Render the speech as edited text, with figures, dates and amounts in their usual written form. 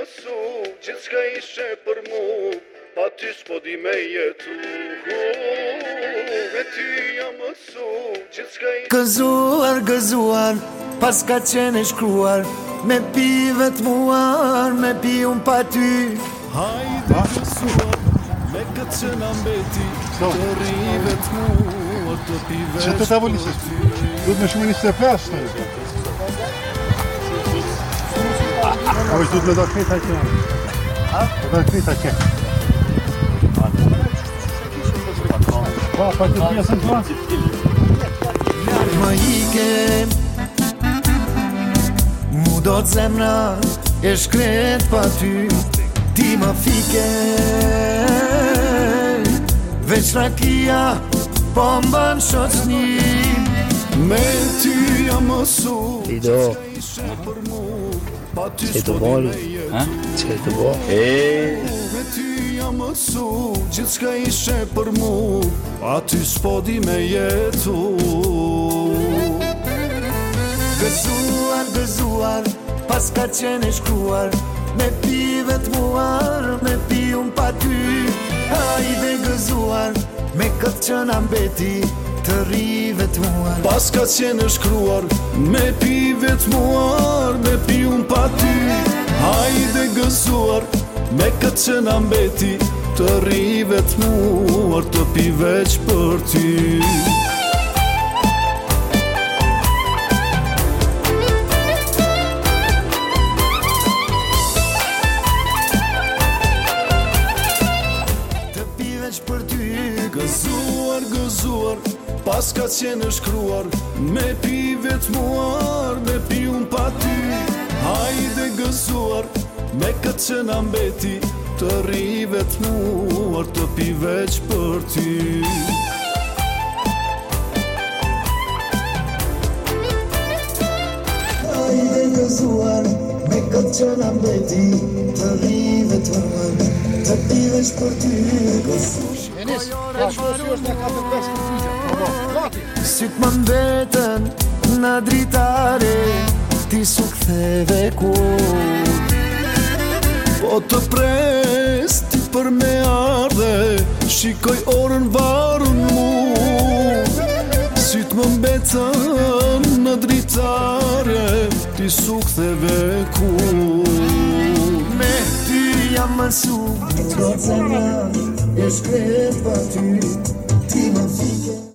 mësu, gjithë s'ka ishe për mu, pa ty s'po di me jetu. Me ty jam mësu, gjithë s'ka ishe. Gëzuar, pas ka qene shkruar, me pi vetmuar, me pi unë pa ty. Hajde gëzuar, me këtë që në mbeti, të ri vetmuar, të pi veç Që të tavolisë, duhet me shumë një se flash të një. A është duhet me do këta që janë? Do këta që janë? Pa të pjesën të lanë? Më hike, mu do të zemra, e shkret pa ty, ti më fike. Veç rakia, po mban shoqni. Me ty jam mësu, Lido, që të boli? Që të boli? me ty jam mësu, gjithë s'ka ishe për mu, pa ty s'po di me jetu. Gëzuar, pas ka qene shkruar, me pi vetmuar, me pi unë pa ty. Hajde gëzuar, me këtë që na mbeti, të ri vetmuar. Pas ka qenë shkruar, me pi vetmuar, me pi unë pa ty. Hajde gëzuar, me këtë që na mbeti, të ri vetmuar, të pi veç për ty. Për ty Gëzuar, pas ka qenë shkruar, me pi vetmuar, me pi unë pa ty. Hajde gëzuar, me këtë që na mbeti, të ri vetmuar, të pi veç për ty. Hajde gëzuar, me këtë që na mbeti, të ri vetmuar, të pi veç për ty. Sytë më mbetën në dritare, ti su ktheve kur. Po të pres ti për me ardhe, shikoj orën varun mu. Sytë më mbetën në dritare, ti su ktheve kur. Me ty jam mësu, do të zemra, e shkret pa ty.